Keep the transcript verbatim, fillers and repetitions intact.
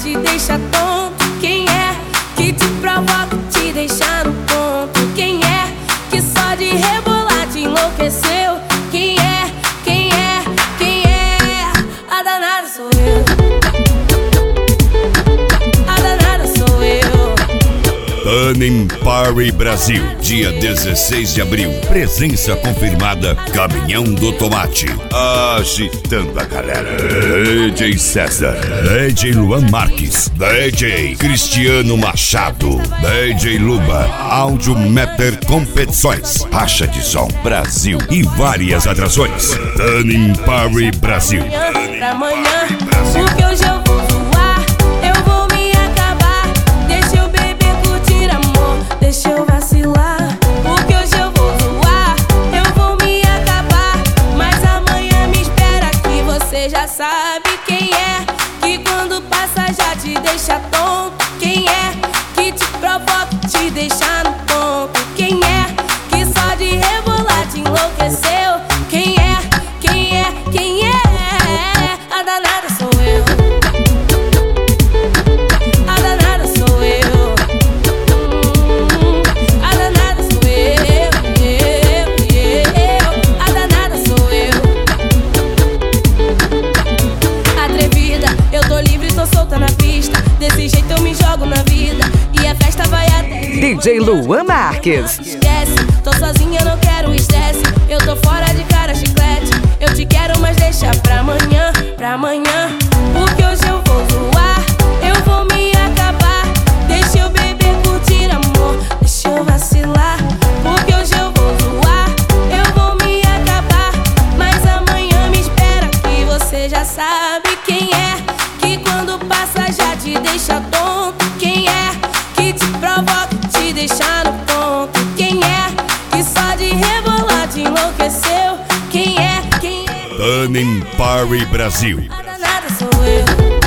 te deixa tonto? Quem é que te provoca, te deixa no ponto? Quem é que só de rebolar te enlouqueceu? Quem é, quem é, quem é? A danada sou eu. A danada sou eu. Turning Party Brasil, dia dezesseis de abril. Presença confirmada, Caminhão do Tomate. Agitando a galera. D J César, D J Luan Marques, D J Cristiano Machado, D J Luba, Áudio Meter Competições, Racha de Som Brasil e várias atrações. Turning Party Brasil. Pra amanhã, porque hoje eu vou zoar, eu vou me acabar. Deixa eu beber, curtir amor, deixa eu vacilar. Porque hoje eu vou zoar, eu vou me acabar. Mas amanhã me espera que você já sabe quem é que quando passa já te deixa tonto. Quem é que te provoca, te deixa no ponto? Quem é que só de rebolar te enlouqueceu? Quem é, quem é, quem é? A danada sou eu. A danada sou eu. Hum, a danada sou eu. Eu, eu. A danada sou eu. Atrevida, eu tô livre, tô solta na pista. Desse jeito eu me jogo na vida e a festa vai até D J Luan Marques. Esquece, tô sozinha, não quero estresse. Eu tô fora de cara, chiclete. Eu te quero, mas deixa pra amanhã, pra amanhã. Porque hoje eu vou zoar, eu vou me acabar. Deixa eu beber, curtir amor, deixa eu vacilar. Porque hoje eu vou zoar, eu vou me acabar. Mas amanhã me espera que você já sabe quem é que quando passa já te deixa tonto. Quem é que te provoca, te deixa no ponto? Quem é que só de rebolar te enlouqueceu? Quem é, quem é? Turning Party Brasil. A danada sou eu.